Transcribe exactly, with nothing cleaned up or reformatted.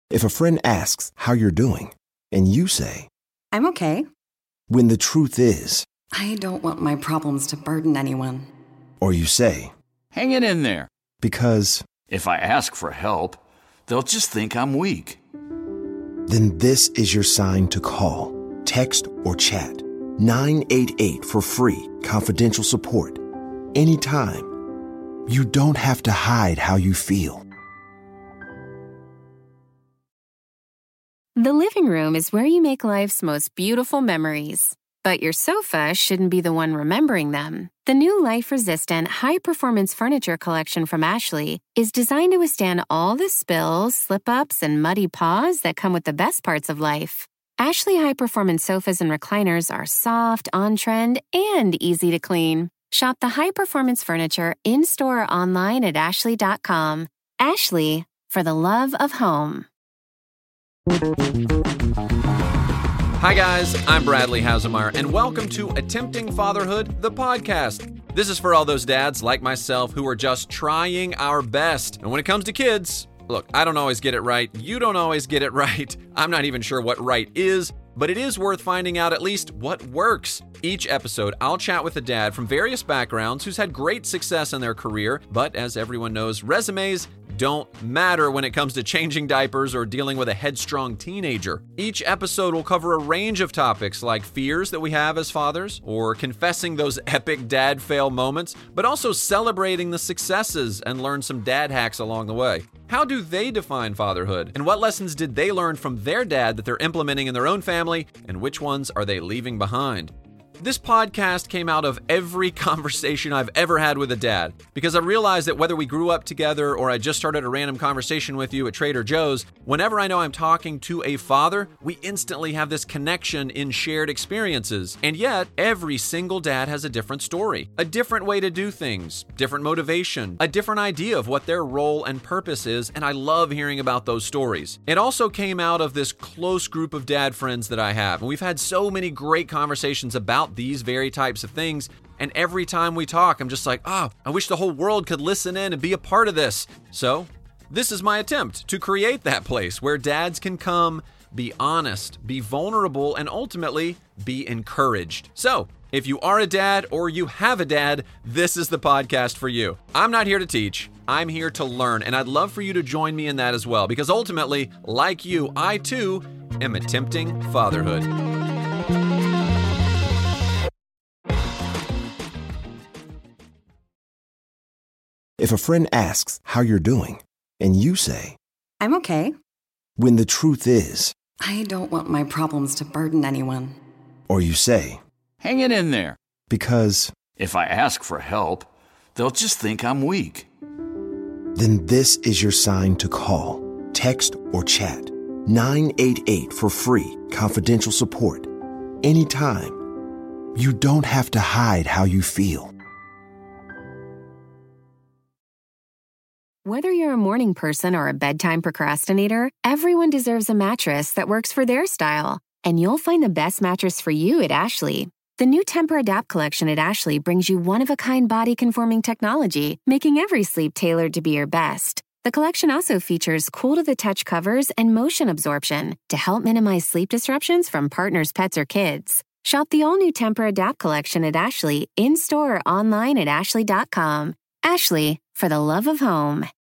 If a friend asks how you're doing, and you say, I'm okay. When the truth is, I don't want my problems to burden anyone. Or you say, Hang it in there. Because if I ask for help, they'll just think I'm weak. Then this is your sign to call, text, or chat nine eight eight for free, confidential support. Anytime. You don't have to hide how you feel. The living room is where you make life's most beautiful memories. But your sofa shouldn't be the one remembering them. The new life-resistant, high-performance furniture collection from Ashley is designed to withstand all the spills, slip-ups, and muddy paws that come with the best parts of life. Ashley high-performance sofas and recliners are soft, on-trend, and easy to clean. Shop the high-performance furniture in-store or online at ashley dot com. Ashley, for the love of home. Hi guys, I'm Bradley Hausemeyer, and welcome to Attempting Fatherhood, the podcast. This is for all those dads like myself who are just trying our best. And when it comes to kids, look, I don't always get it right. You don't always get it right. I'm not even sure what right is, but it is worth finding out at least what works. Each episode, I'll chat with a dad from various backgrounds who's had great success in their career, but as everyone knows, resumes don't matter when it comes to changing diapers or dealing with a headstrong teenager. Each episode will cover a range of topics like fears that we have as fathers, or confessing those epic dad fail moments, but also celebrating the successes and learn some dad hacks along the way. How do they define fatherhood? And what lessons did they learn from their dad that they're implementing in their own family? And which ones are they leaving behind? This podcast came out of every conversation I've ever had with a dad, because I realized that whether we grew up together or I just started a random conversation with you at Trader Joe's, whenever I know I'm talking to a father, we instantly have this connection in shared experiences. And yet, every single dad has a different story, a different way to do things, different motivation, a different idea of what their role and purpose is, and I love hearing about those stories. It also came out of this close group of dad friends that I have, and we've had so many great conversations about these very types of things, and every time we talk, I'm just like, oh, I wish the whole world could listen in and be a part of this. So, this is my attempt to create that place where dads can come, be honest, be vulnerable, and ultimately be encouraged. So, if you are a dad or you have a dad, this is the podcast for you. I'm not here to teach, I'm here to learn, and I'd love for you to join me in that as well, because ultimately, like you, I too am attempting fatherhood. if a friend asks how you're doing, and you say, I'm okay. When the truth is, I don't want my problems to burden anyone. Or you say, Hang it in there. Because if I ask for help, they'll just think I'm weak. Then this is your sign to call, text, or chat nine eight eight for free, confidential support. Anytime. You don't have to hide how you feel. Whether you're a morning person or a bedtime procrastinator, everyone deserves a mattress that works for their style. And you'll find the best mattress for you at Ashley. The new Tempur-Adapt collection at Ashley brings you one-of-a-kind body-conforming technology, making every sleep tailored to be your best. The collection also features cool-to-the-touch covers and motion absorption to help minimize sleep disruptions from partners, pets, or kids. Shop the all-new Tempur-Adapt collection at Ashley, in-store or online at ashley dot com. Ashley, for the love of home.